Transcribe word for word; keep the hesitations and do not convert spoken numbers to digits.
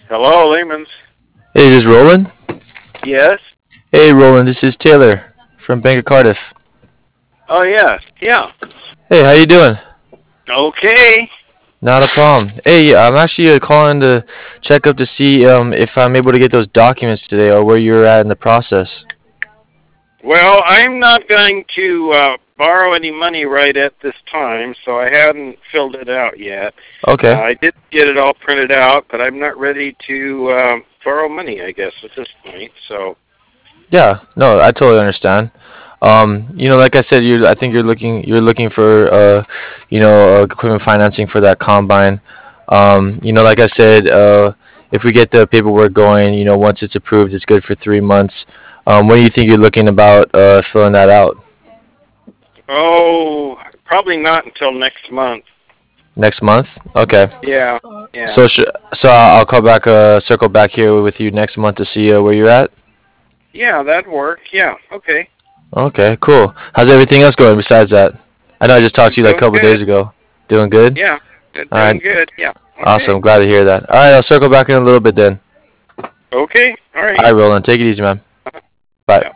Hello, Lehman's. Hey, this is Roland. Yes. Hey, Roland. This is Taylor from Bank of Cardiff. Oh, yes. Yeah. Hey, how you doing? Okay. Not a problem. Hey, I'm actually uh, calling to check up to see um, if I'm able to get those documents today or where you're at in the process. Well, I'm not going to uh, borrow any money right at this time, so I haven't filled it out yet. Uh, Okay. I did get it all printed out, but I'm not ready to uh, borrow money, I guess, at this point. So, Yeah. No, I totally understand. Um, you know, like I said, you I think you're looking you're looking for uh, you know, uh, equipment financing for that combine. Um, you know, like I said, uh, if we get the paperwork going, you know, once it's approved, it's good for three months. Um, when do you think you're looking about uh, filling that out? oh, probably not until next month. Next month? Okay. Yeah. Yeah. So sh- so I'll call back, uh, circle back here with you next month to see uh, where you're at. Yeah, that'd work. Yeah. Okay. Okay, cool. How's everything else going besides that? I know I just talked to you like a Doing couple days good. ago. Doing good? Yeah. Good- All Doing right. good. Yeah. Okay. Awesome. Glad to hear that. All right, I'll circle back in a little bit then. Okay. All All right. right, Roland. Take it easy, man. Bye. Yeah.